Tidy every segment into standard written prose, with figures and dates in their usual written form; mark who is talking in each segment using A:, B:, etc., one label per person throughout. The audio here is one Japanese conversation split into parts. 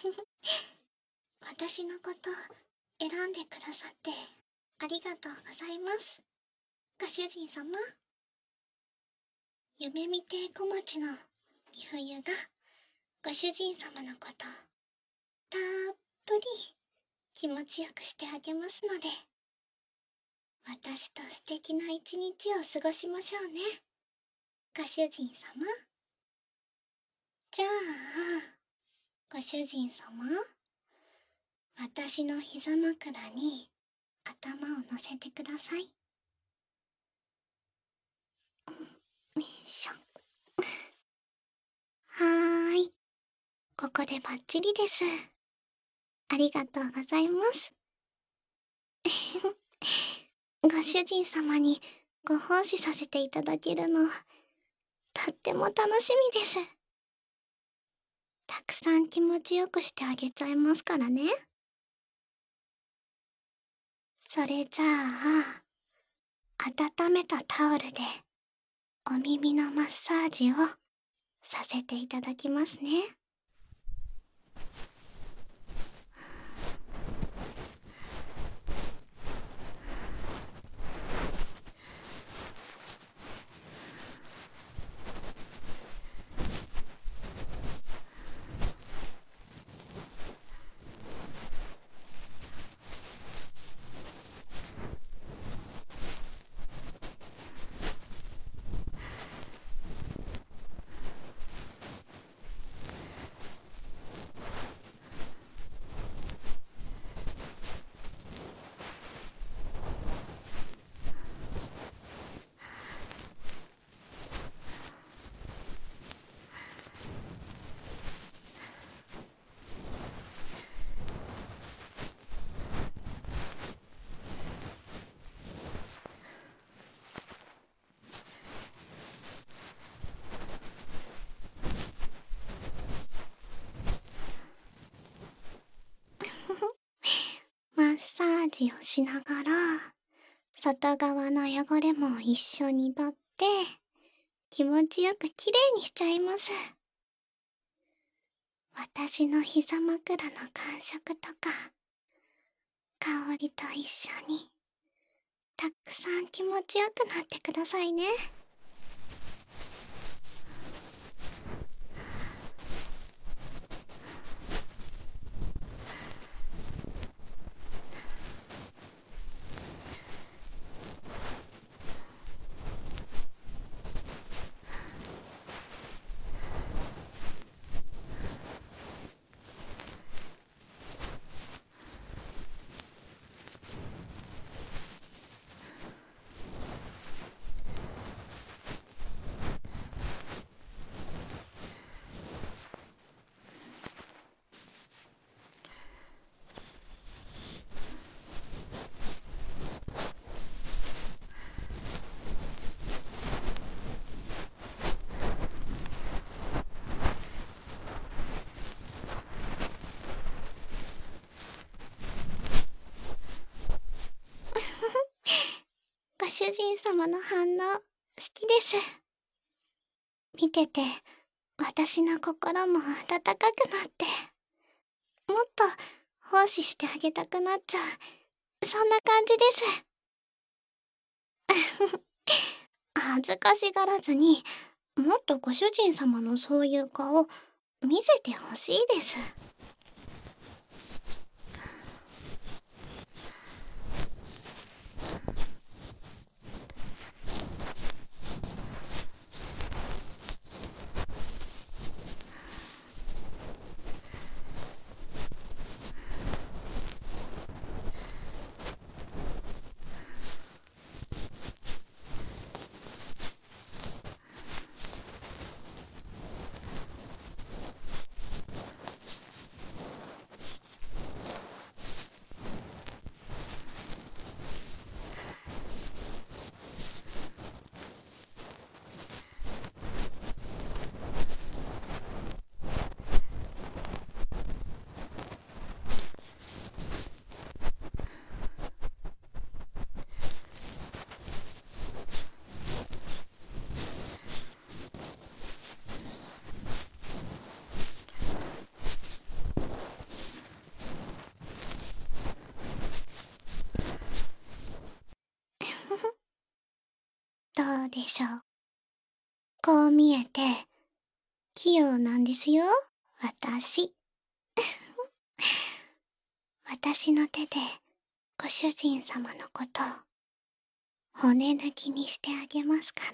A: 私のこと選んでくださってありがとうございます。ご主人様。夢見て小町の美冬がご主人様のことたっぷり気持ちよくしてあげますので、私と素敵な一日を過ごしましょうね、ご主人様。じゃあ、ご主人様、私の膝枕に頭を乗せてください。よいしょ。はーい、ここでバッチリです。ありがとうございます。ご主人様にご奉仕させていただけるの、とっても楽しみです。たくさん気持ちよくしてあげちゃいますからね。それじゃあ、温めたタオルでお耳のマッサージをさせていただきますね。マッサージをしながら、外側の汚れも一緒に取って、気持ちよくきれいにしちゃいます。私の膝枕の感触とか、香りと一緒に、たくさん気持ちよくなってくださいね。ご主人様の反応、好きです。見てて、私の心も温かくなって、もっと奉仕してあげたくなっちゃう、そんな感じです。恥ずかしがらずに、もっとご主人様のそういう顔、見せてほしいです。 どうでしょう。こう見えて、器用なんですよ、私。私の手で、ご主人様のこと、骨抜きにしてあげますから。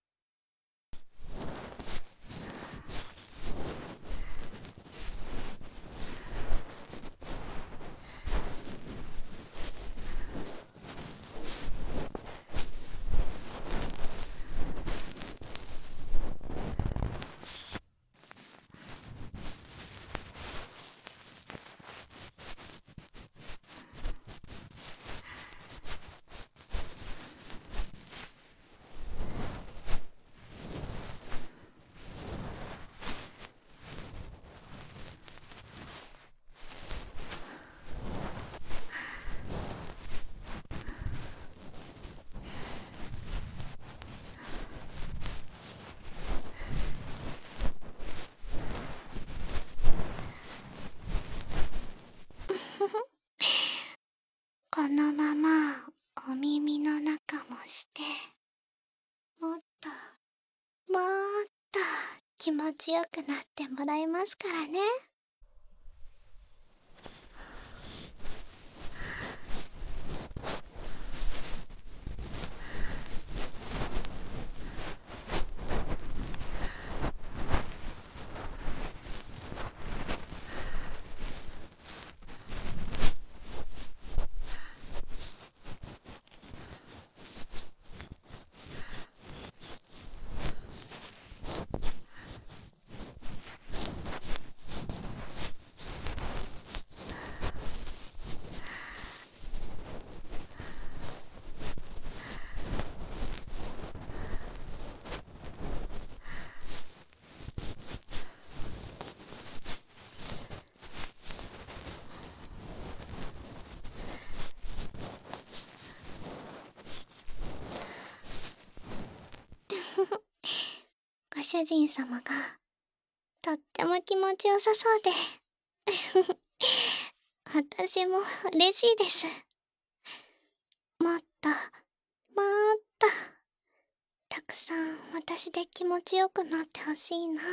A: このままお耳の中もして、もっともっと気持ちよくなってもらえますからね。ご主人様がとっても気持ちよさそうで私も嬉しいです。もっともっとたくさん私で気持ちよくなってほしいな。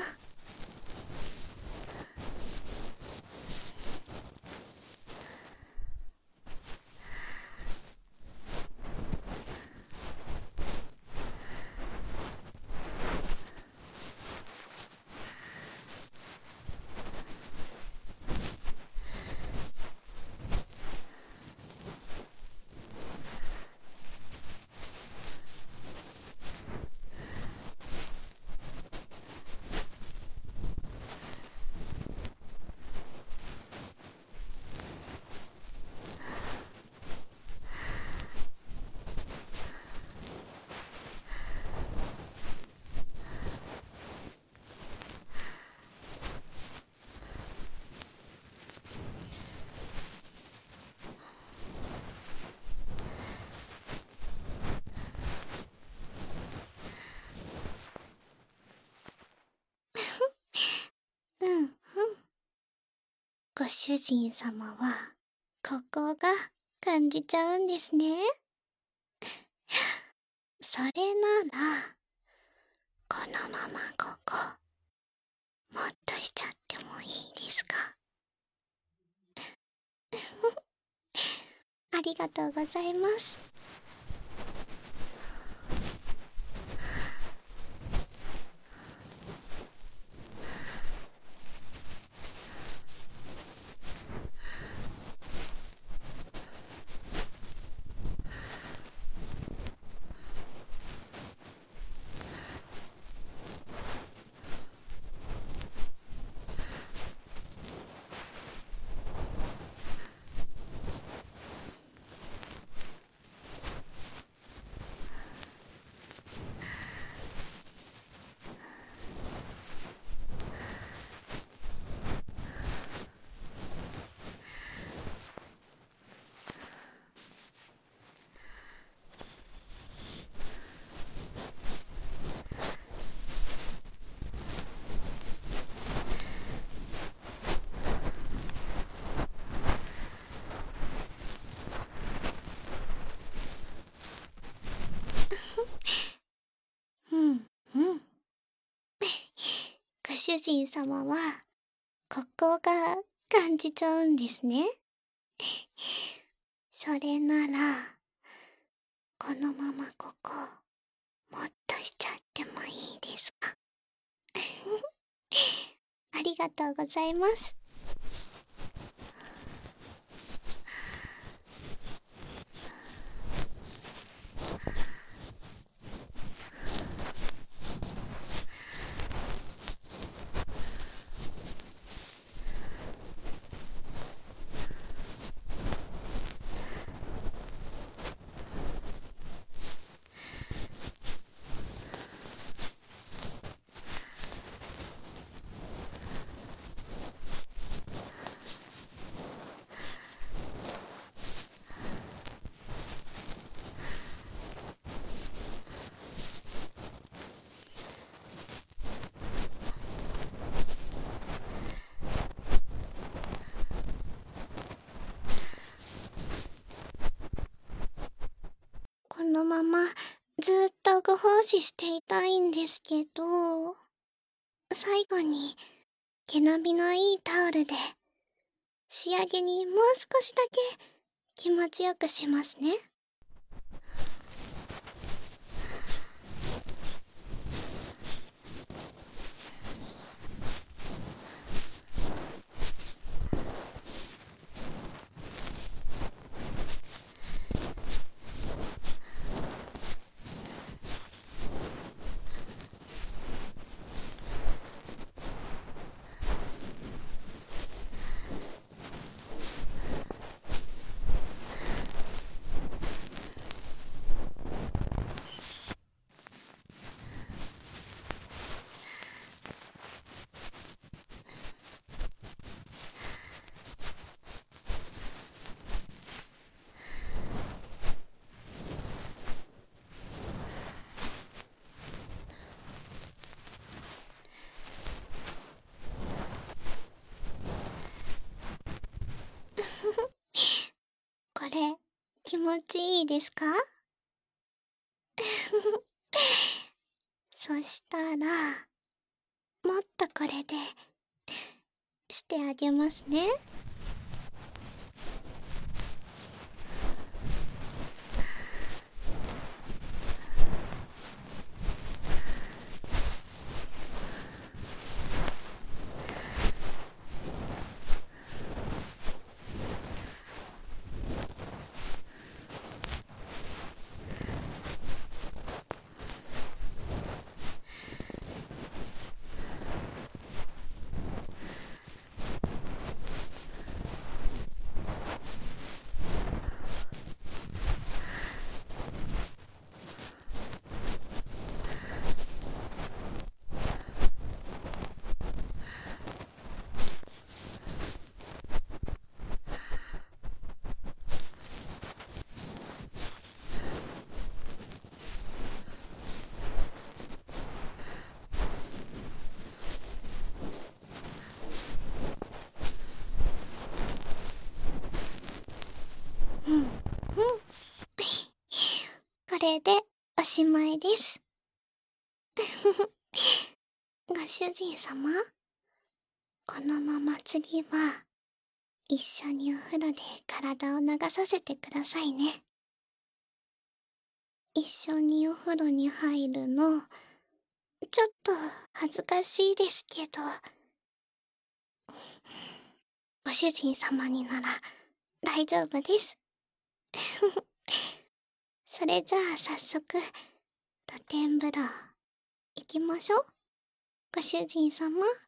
A: うんうん。ご主人様はここが感じちゃうんですね。それならこのままここもっとしちゃってもいいですか？ありがとうございます。 人様は、ここが感じちゃうんですね。それなら、このままここ、もっとしちゃってもいいですか？ありがとうございます。このままずっとご奉仕していたいんですけど、最後に毛並みのいいタオルで仕上げにもう少しだけ気持ちよくしますね。これ、気持ちいいですか？そしたら、もっとこれで、してあげますね。うん、うん。これでおしまいです。ご主人様、このまま次は、一緒にお風呂で体を流させてくださいね。一緒にお風呂に入るの、ちょっと恥ずかしいですけど、ご主人様になら大丈夫です。それじゃあ早速、露天風呂行きましょう。ご主人様。